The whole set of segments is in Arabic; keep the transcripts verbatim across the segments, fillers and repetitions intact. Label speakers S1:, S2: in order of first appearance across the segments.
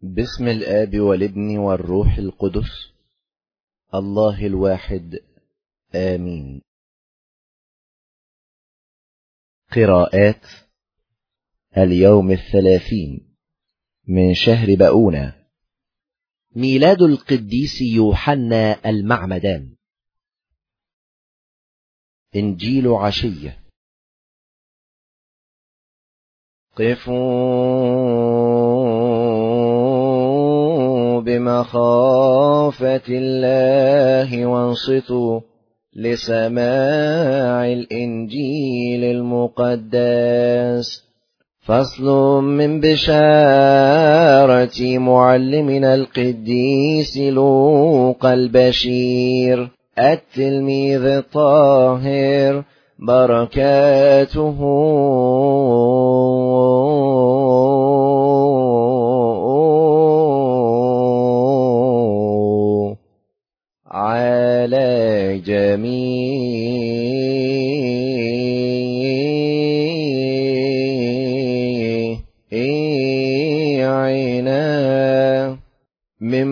S1: باسم الآب والابن والروح القدس الله الواحد آمين. قراءات اليوم الثلاثين من شهر بقونة. ميلاد القديس يوحنا المعمدان. إنجيل عشية. قفوا بمخافة الله وانصتوا لسماع الإنجيل المقدس. فصل من بشارة معلمنا القديس لوقا البشير التلميذ الطاهر، بركاته على جميعنا. من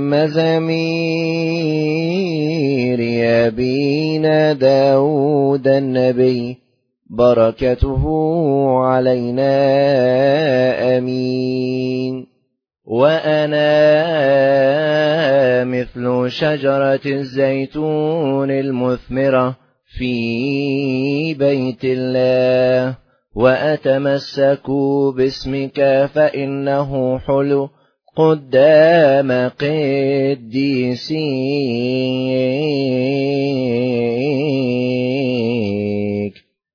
S1: مزامير أبينا داود النبي، بركته علينا آمين. وأنا مثل شجرة الزيتون المثمرة في بيت الله، وأتمسك باسمك فإنه حلو قدام قديسيك.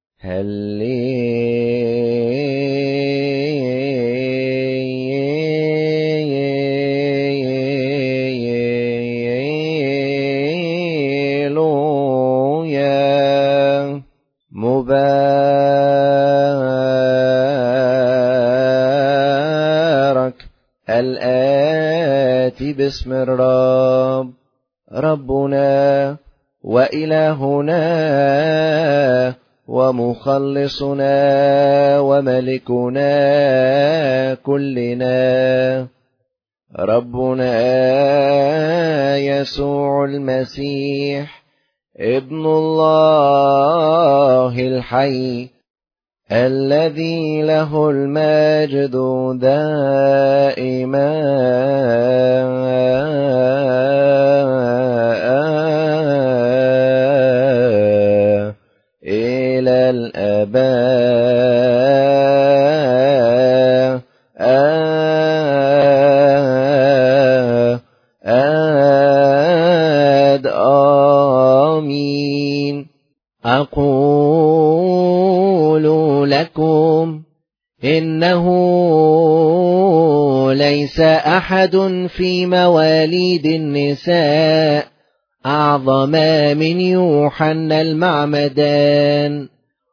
S1: هللويا. مبارك الآتي باسم الرب، ربنا وإلهنا ومخلصنا وملكنا كلنا، ربنا يسوع المسيح ابن الله الحي، الذي له المجد دائما إلى الآباء آمين. أقول لكم إنه ليس أحد في مواليد النساء أعظم من يوحنا المعمدان،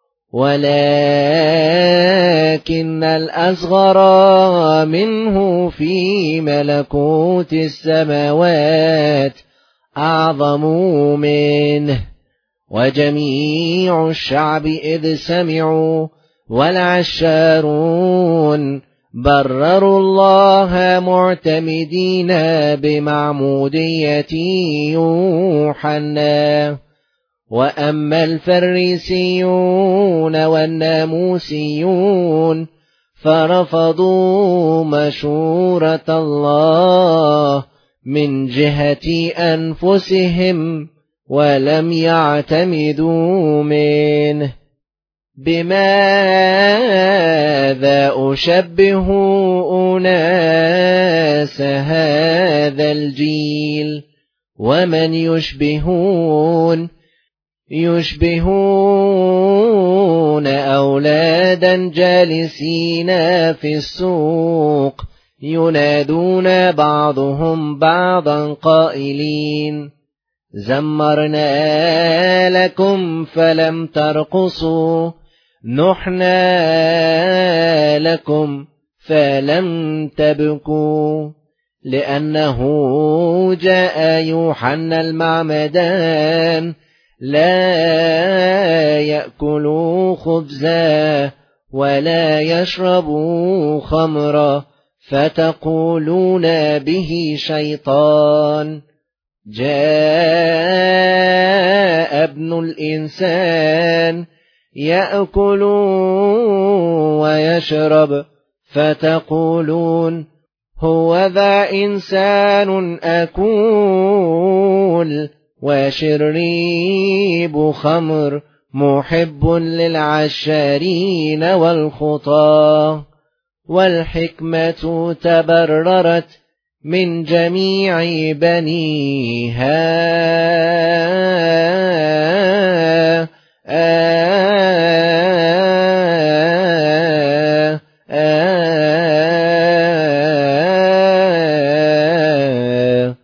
S1: ولكن الأصغر منه في ملكوت السماوات أعظم منه. وجميع الشعب إذ سمعوا والعشارون برروا الله معتمدين بمعمودية يوحنا. وأما الفريسيون والناموسيون فرفضوا مشورة الله من جهة أنفسهم ولم يعتمدوا منه. بماذا أشبه أناس هذا الجيل؟ ومن يشبهون؟ يشبهون أولادا جالسين في السوق، ينادون بعضهم بعضا قائلين: زمرنا لكم فلم ترقصوا، نحنا لكم فلم تبكوا. لأنه جاء يوحنا المعمدان لا يأكل خبزا ولا يشرب خمرا، فتقولون به شيطان. جاء ابن الإنسان يأكل ويشرب، فتقولون هو ذا إنسان أكول وشريب خمر، محب للعشارين والخطاة. والحكمة تبررت من جميع بنيها، آه آه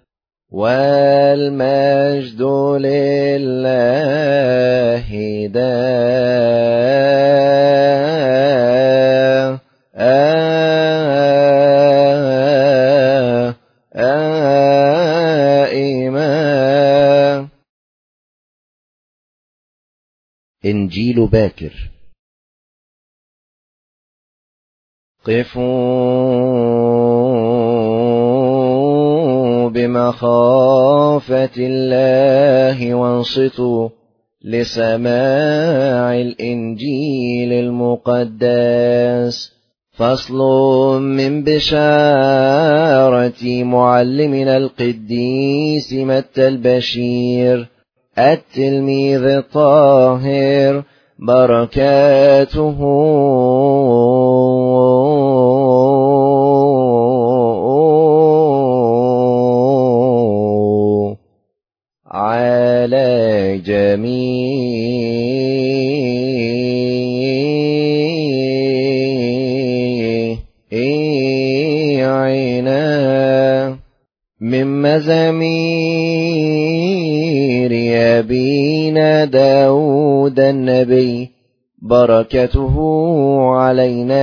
S1: والمجد لله دائما. إنجيل باكر. قفوا بمخافة الله وانصتوا لسماع الإنجيل المقدس. فصل من بشارة معلمنا القديس متى البشير التلميذ الطاهر، بركاته على جميعنا. من مزامير أبينا داود النبي، بركته علينا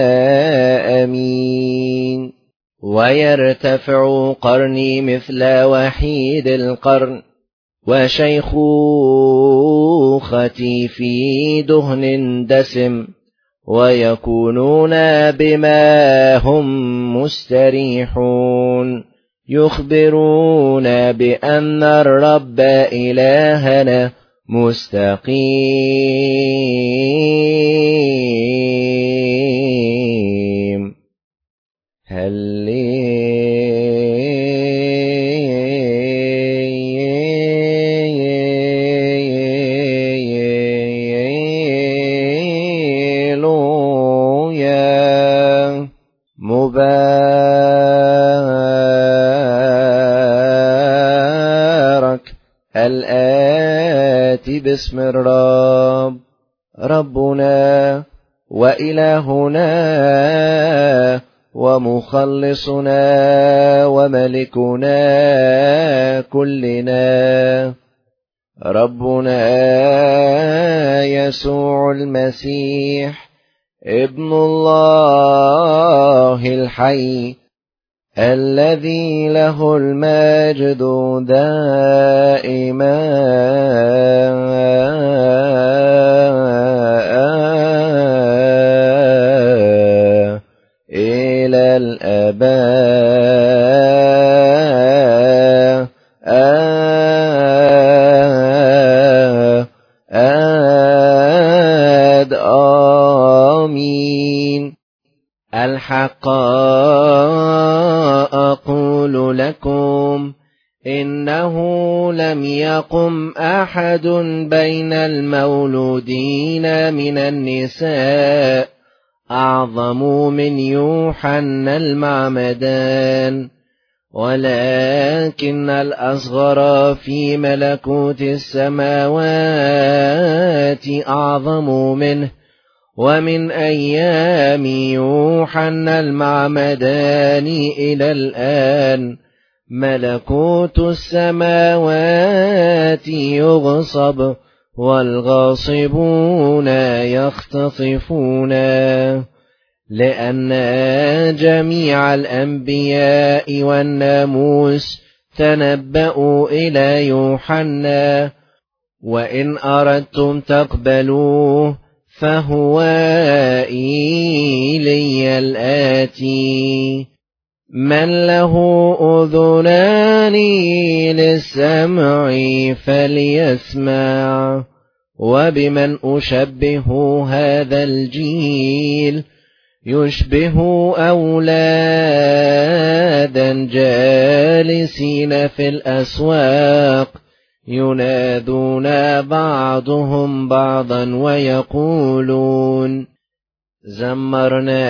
S1: أمين. ويرتفع قرني مثل وحيد القرن، وشيخوختي في دهن دسم، ويكونون بما هم مستريحون، يخبرون بأن الرب إلهنا مستقيم. هللويا. مبارك الآتي باسم الرب، ربنا وإلهنا ومخلصنا وملكنا كلنا، ربنا يسوع المسيح ابن الله الحي، الذي له المجد دائما إلى الآباء. آمين. الحق أقول لكم، إنه لم يقم أحد بين المولودين من النساء أعظم من يوحنا المعمدان، ولكن الأصغر في ملكوت السماوات أعظم منه. ومن أيام يوحنا المعمدان إلى الآن ملكوت السماوات يغصب، والغاصبون يختطفون، لأن جميع الأنبياء والناموس تنبأوا إلى يوحنا. وإن أردتم تقبلوه فهو إيليا الآتي، من له أذنان للسمع فليسمع. وبمن أشبه هذا الجيل؟ يشبه أولادا جالسين في الأسواق ينادون بعضهم بعضا ويقولون زمرنا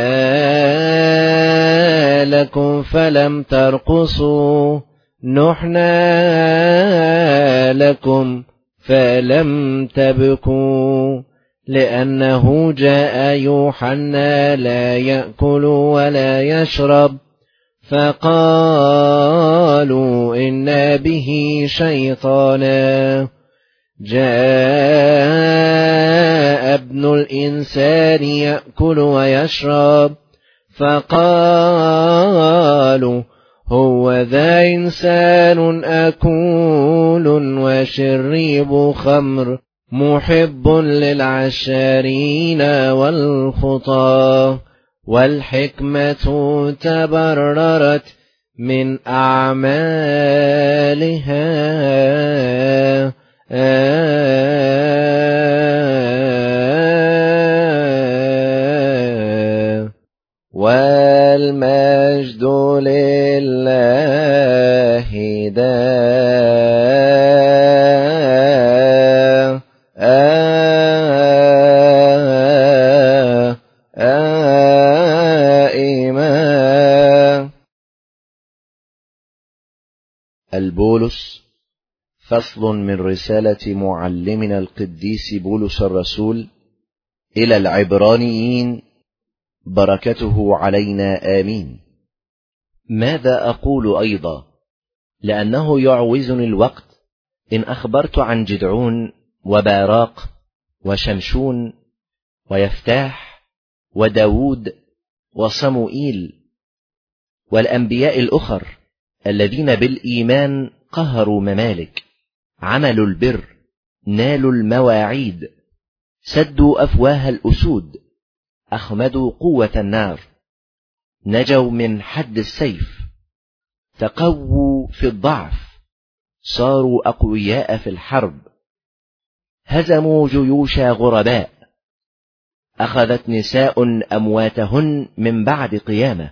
S1: لكم فلم ترقصوا، نحنا لكم فلم تبكوا. لأنه جاء يوحنا لا يأكل ولا يشرب، فقالوا إن به شيطانا. جاء ابن الإنسان يأكل ويشرب، فقالوا هو ذا إنسان أكول وشريب خمر، محب للعشارين والخطى. والحكمة تبررت من أعمالها. والمجد لله دائما.
S2: البولس، فصل من رسالة معلمنا القديس بولس الرسول إلى العبرانيين، بركته علينا آمين. ماذا أقول أيضا؟ لأنه يعوزني الوقت إن أخبرت عن جدعون وباراق وشمشون ويفتاح وداود وصموئيل والأنبياء الأخر الذين بالإيمان قهروا ممالك، عملوا البر، نالوا المواعيد، سدوا أفواه الأسود، أخمدوا قوة النار، نجوا من حد السيف، تقووا في الضعف، صاروا أقوياء في الحرب، هزموا جيوش غرباء، أخذت نساء أمواتهن من بعد قيامة،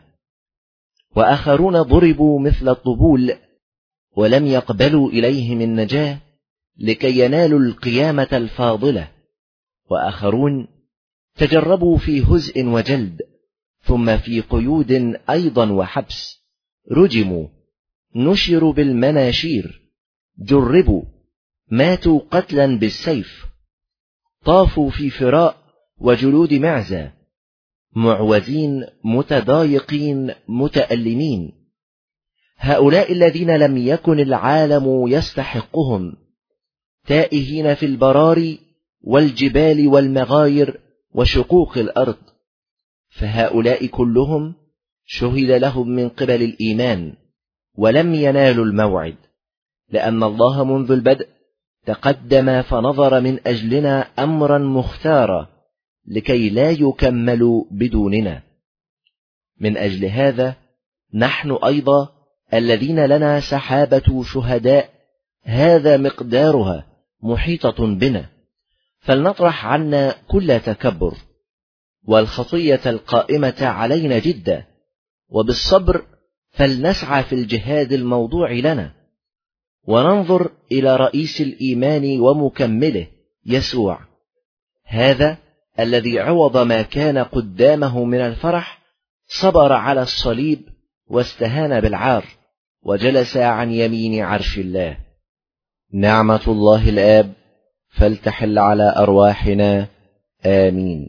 S2: وآخرون ضربوا مثل الطبول ولم يقبلوا إليهم النجاة لكي ينالوا القيامة الفاضلة، وآخرون تجربوا في هزء وجلد، ثم في قيود أيضا وحبس، رجموا، نشروا بالمناشير، جربوا، ماتوا قتلا بالسيف، طافوا في فراء وجلود معزة، معوزين، متضايقين، متألمين. هؤلاء الذين لم يكن العالم يستحقهم، تائهين في البراري والجبال والمغاير وشقوق الأرض، فهؤلاء كلهم شهد لهم من قبل الإيمان ولم ينالوا الموعد، لأن الله منذ البدء تقدم فنظر من أجلنا أمرا مختارا لكي لا يكملوا بدوننا. من أجل هذا نحن أيضا الذين لنا سحابة شهداء هذا مقدارها محيطة بنا، فلنطرح عنا كل تكبر والخطية القائمة علينا جدا، وبالصبر فلنسعى في الجهاد الموضوع لنا، وننظر إلى رئيس الإيمان ومكمله يسوع، هذا الذي عوض ما كان قدامه من الفرح صبر على الصليب واستهان بالعار، وجلس عن يمين عرش الله.
S1: نعمة الله الآب فلتحل على أرواحنا آمين.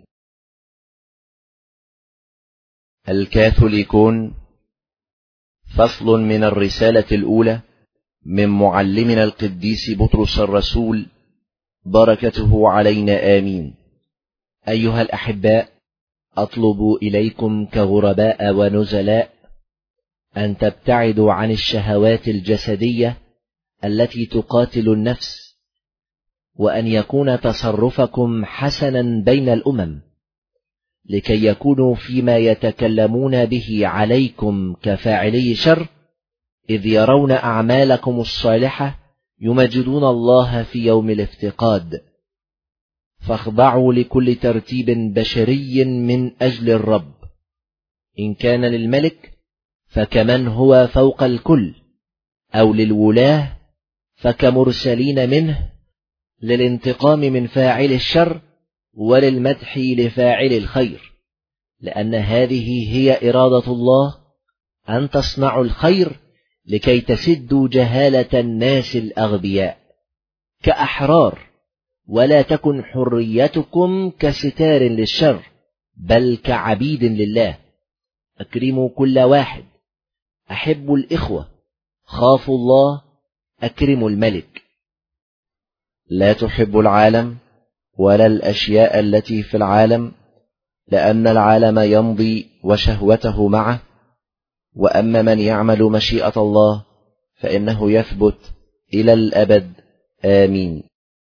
S2: الكاثوليكون، فصل من الرسالة الأولى من معلمنا القديس بطرس الرسول، بركته علينا آمين. أيها الأحباء، أطلب إليكم كغرباء ونزلاء أن تبتعدوا عن الشهوات الجسدية التي تقاتل النفس، وأن يكون تصرفكم حسنا بين الأمم، لكي يكونوا فيما يتكلمون به عليكم كفاعلي شر، إذ يرون أعمالكم الصالحة يمجدون الله في يوم الافتقاد. فاخضعوا لكل ترتيب بشري من أجل الرب، إن كان للملك فكمن هو فوق الكل، أو للولاة فكمرسلين منه، للانتقام من فاعل الشر وللمدح لفاعل الخير، لأن هذه هي إرادة الله أن تصنعوا الخير لكي تسدوا جهالة الناس الأغبياء كأحرار، ولا تكن حريتكم كستار للشر، بل كعبيد لله. أكرموا كل واحد، أحبوا الإخوة، خافوا الله، أكرموا الملك.
S1: لا تحب العالم ولا الأشياء التي في العالم، لأن العالم يمضي وشهوته معه، وأما من يعمل مشيئة الله فإنه يثبت إلى الأبد. آمين.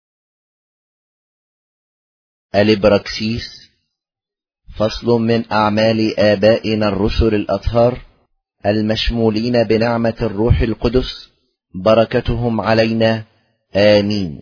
S1: الإبراكسيس. فصل من أعمال آبائنا الرسل الأطهار المشمولين بنعمة الروح القدس، بركتهم علينا. آمين.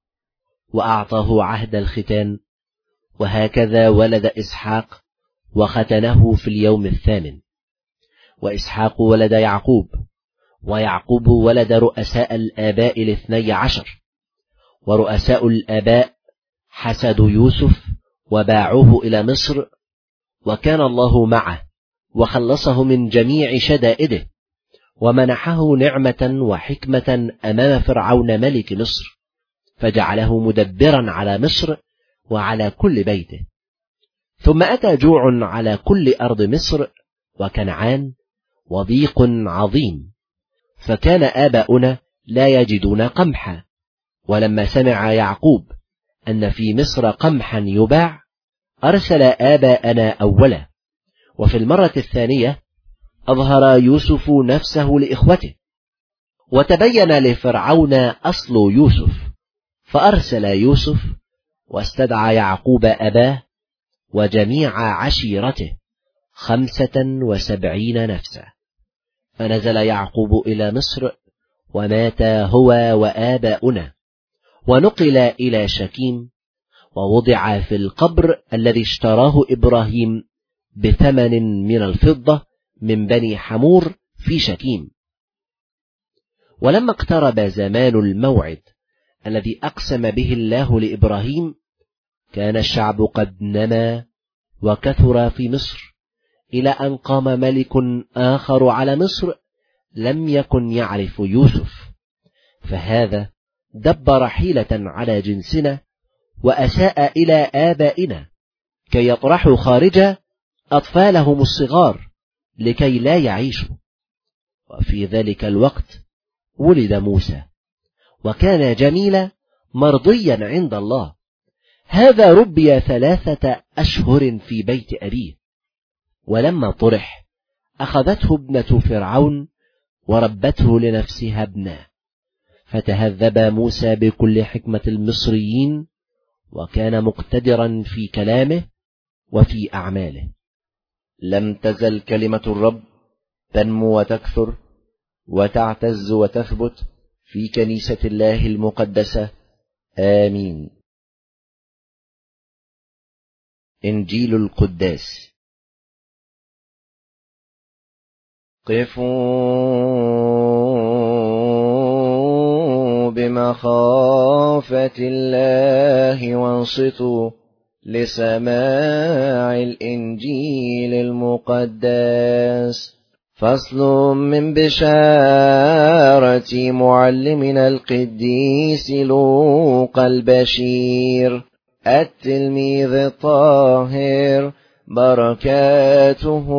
S2: وأعطاه عهد الختان، وهكذا ولد إسحاق وختنه في اليوم الثامن. وإسحاق ولد يعقوب، ويعقوب ولد رؤساء الآباء الاثني عشر. ورؤساء الآباء حسدوا يوسف وباعوه إلى مصر، وكان الله معه وخلصه من جميع شدائده، ومنحه نعمة وحكمة أمام فرعون ملك مصر، فجعله مدبرا على مصر وعلى كل بيته. ثم أتى جوع على كل أرض مصر وكنعان وضيق عظيم، فكان آباؤنا لا يجدون قمحا. ولما سمع يعقوب أن في مصر قمحا يباع، أرسل آباءنا أولا. وفي المرة الثانية أظهر يوسف نفسه لإخوته، وتبين لفرعون أصل يوسف، فأرسل يوسف واستدعى يعقوب أباه وجميع عشيرته خمسة وسبعين نفسا. فنزل يعقوب إلى مصر، ومات هو وآباؤنا، ونقل إلى شكيم، ووضع في القبر الذي اشتراه إبراهيم بثمن من الفضة من بني حمور في شكيم. ولما اقترب زمان الموعد الذي أقسم به الله لإبراهيم، كان الشعب قد نما وكثر في مصر، إلى أن قام ملك آخر على مصر لم يكن يعرف يوسف، فهذا دبر حيلة على جنسنا، وأساء إلى آبائنا كي يطرحوا خارجا أطفالهم الصغار لكي لا يعيشوا. وفي ذلك الوقت ولد موسى، وكان جميلا مرضيا عند الله. هذا ربي ثلاثة أشهر في بيت أبيه. ولما طرح أخذته ابنة فرعون وربته لنفسها ابنا، فتهذب موسى بكل حكمة المصريين، وكان مقتدرا في كلامه وفي أعماله.
S1: لم تزل كلمة الرب تنمو وتكثر وتعتز وتثبت في كنيسة الله المقدسة. آمين. إنجيل القداس. قفوا بمخافة الله وانصتوا لسماع الإنجيل المقدس. فصل من بشارة معلمنا القديس لوقا البشير التلميذ الطاهر، بركاته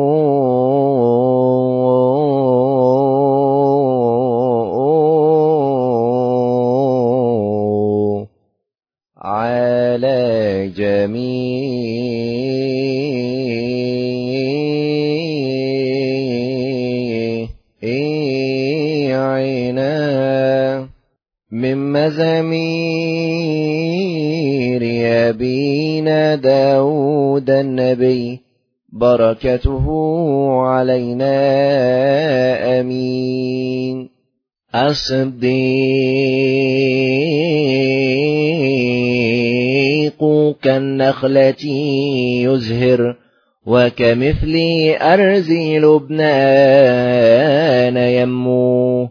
S1: على جميعنا. من مزامير أبينا داود النبي بركته علينا آمين. الصديق كالنخلة يزهر وكمثل أرز لبنان ينمو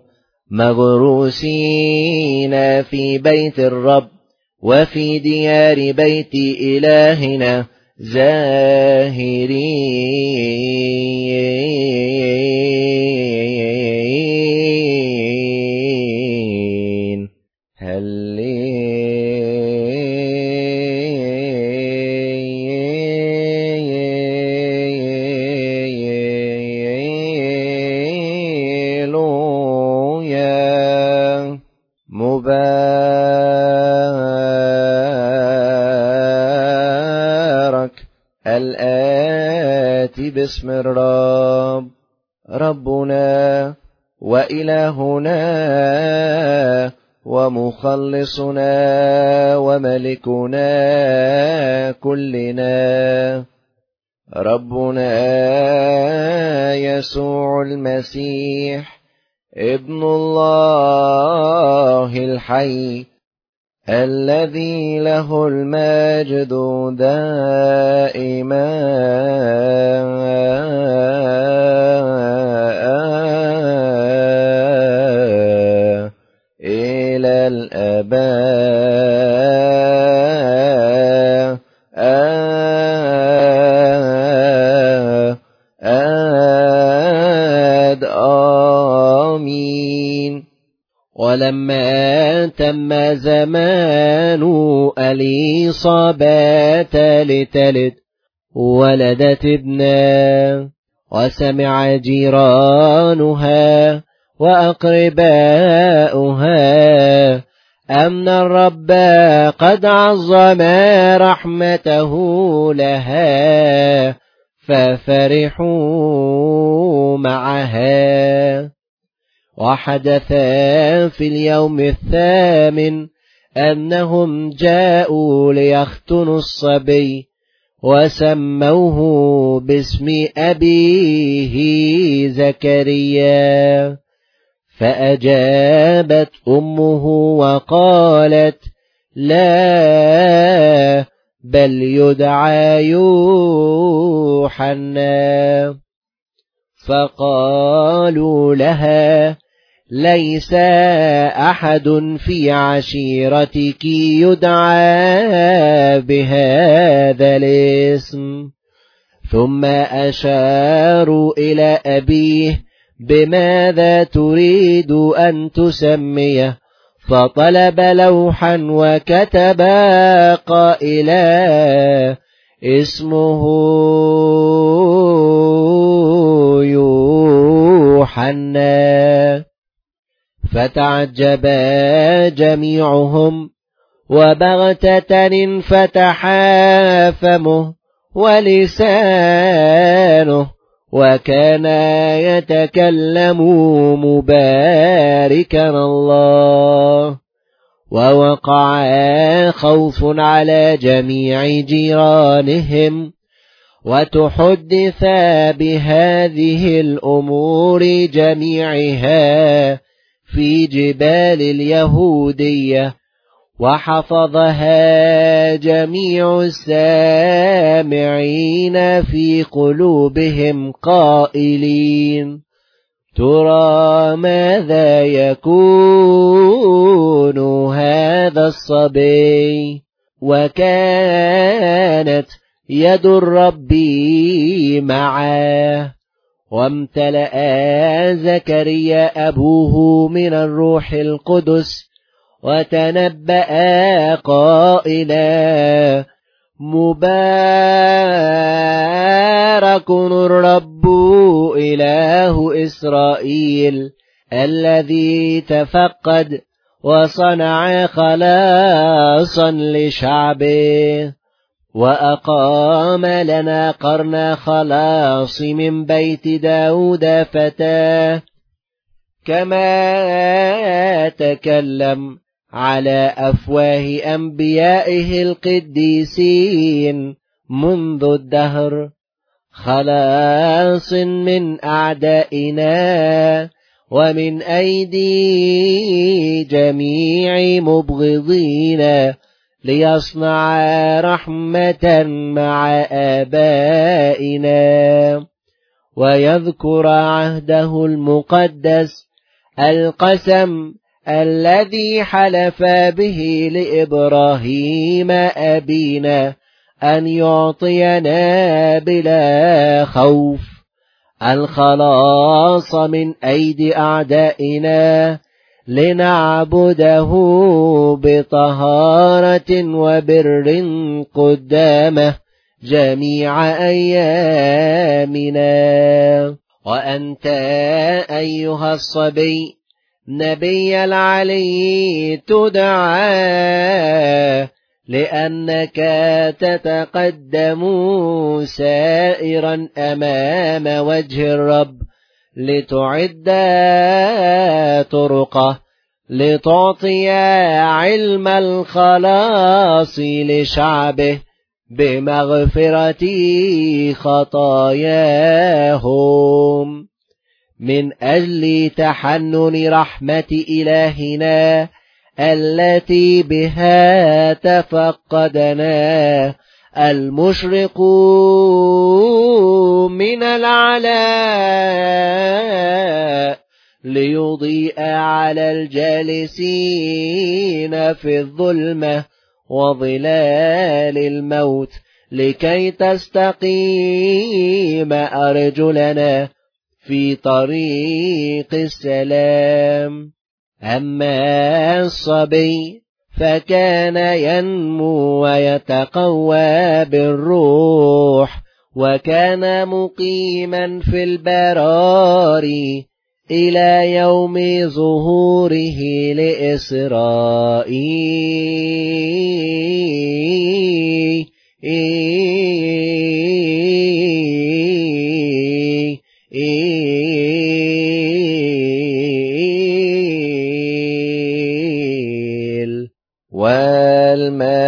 S1: مغروسين في بيت الرب وفي ديار بيت إلهنا زاهرين. هللويا. مبارك الآتي باسم الرب ربنا وإلهنا ومخلصنا وملكنا كلنا ربنا يسوع المسيح ابن الله الحي الذي له المجد دائما إلى الآباء آمين. ولما تم زمان اليصابات لتلد ولدت ابنا وسمع جيرانها وأقرباؤها أن الرب قد عظم رحمته لها ففرحوا معها. وحدث في اليوم الثامن أنهم جاءوا ليختنوا الصبي وسموه باسم أبيه زكريا. فأجابت أمه وقالت لا بل يدعى يوحنا. فقالوا لها ليس أحد في عشيرتك يدعى بهذا الاسم. ثم أشاروا إلى أبيه بماذا تريد أن تسميه؟ فطلب لوحا وكتب قائلا اسمه يوحنا. فتعجب جميعهم وبغتة انفتحا فمه ولسانه وكان يتكلم مباركا الله. ووقع خوف على جميع جيرانهم وتحدث بهذه الأمور جميعها في جبال اليهودية. وحفظها جميع السامعين في قلوبهم قائلين ترى ماذا يكون هذا الصبي. وكانت يد الرب معه. وامتلأ زكريا أبوه من الروح القدس وتنبأ قائلا مبارك الرب إله إسرائيل الذي تفقد وصنع خلاصا لشعبه وأقام لنا قرن خلاص من بيت داود فتاه كما تكلم على أفواه أنبيائه القديسين منذ الدهر، خلاص من أعدائنا ومن أيدي جميع مبغضينا، ليصنع رحمة مع آبائنا ويذكر عهده المقدس، القسم الذي حلف به لإبراهيم أبينا أن يعطينا بلا خوف الخلاص من أيدي أعدائنا، لنعبده بطهارة وبر قدامه جميع أيامنا. وأنت أيها الصبي نبي العلي تدعى، لأنك تتقدم سائرا أمام وجه الرب لتعد طرقه، لتعطي علم الخلاص لشعبه بمغفرة خطاياهم، من أجل تحنن رحمة إلهنا التي بها تفقدنا المشرق من العلاء، ليضيء على الجالسين في الظلمة وظلال الموت، لكي تستقيم أرجلنا في طريق السلام. أما الصبي فكان ينمو ويتقوى بالروح، وكان مقيما في البراري إلى يوم ظهوره لإسرائيل. والمجد